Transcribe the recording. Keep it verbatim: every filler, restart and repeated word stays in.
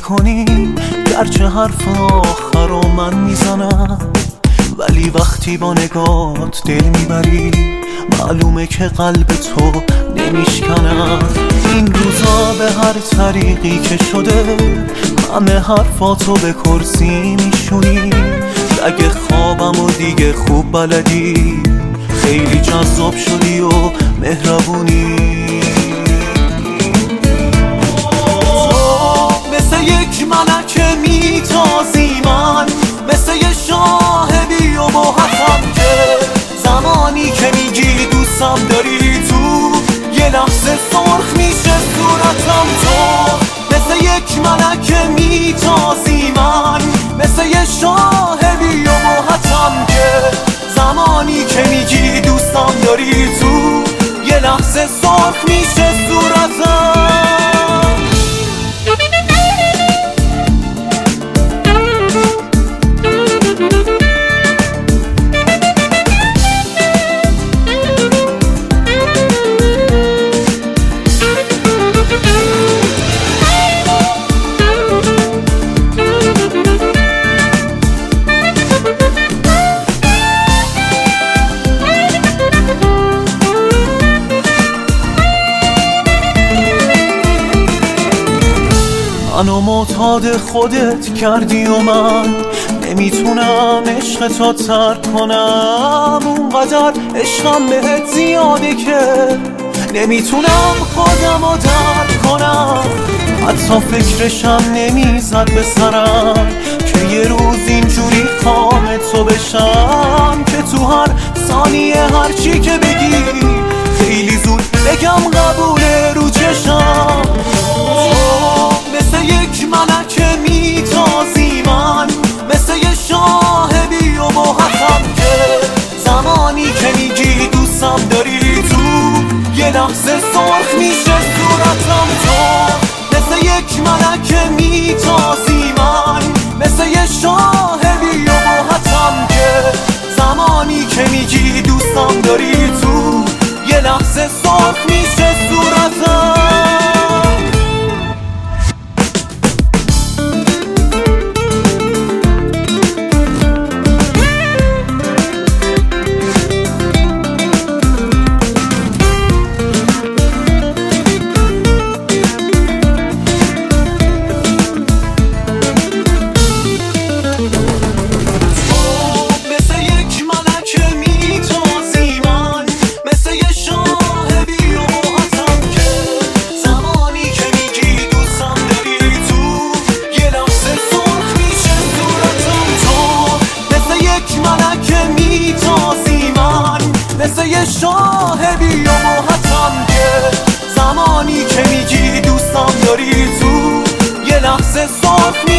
میکنی، گرچه حرف آخر رو من میزنم، ولی وقتی با نگات دل میبری معلومه که قلب تو نمیشکنم. این روزا به هر طریقی که شده همه حرفاتو به کرسی میشونی، اگه خوابم و دیگه خوب بلدی، خیلی جذاب شدی و مهربونی. تو مثل یک ملکه میتازی، من مثل یه شاه بی و باحتم که زمانی که میگی دوستم داری تو یه لحظه سرخ میشه صورتم. تو مثل یک ملکه میتازی، من مثل یه شاه بی و باحتم که زمانی که میگی دوستم داری تو یه لحظه سرخ میشه صورتم. منو معتاد خودت کردی و من نمیتونم عشق تو ترک کنم، اونقدر عشقم بهت زیاده که نمیتونم خودم رو درک کنم. حتی فکرشم نمیزد به سرم که یه روز اینجوری خواب تو بشم، که تو هر ثانیه هرچی که بگی خیلی زود بگم قبوله رو چشم. مثل یک ملکه میتازی، من مثل یه شاه بی و باحتم که زمانی که میگی دوستم داری تو یه لحظه سرخ میشه صورتم. تو مثل یک ملکه میتازی، من مثل یه شاه بی و باحتم که زمانی که میگی دوستم داری تو یه لحظه سرخ میشه صورتم. مثل یه شاه بی و باحتم که زمانی که میگی دوستم داری تو یه لحظه سرخ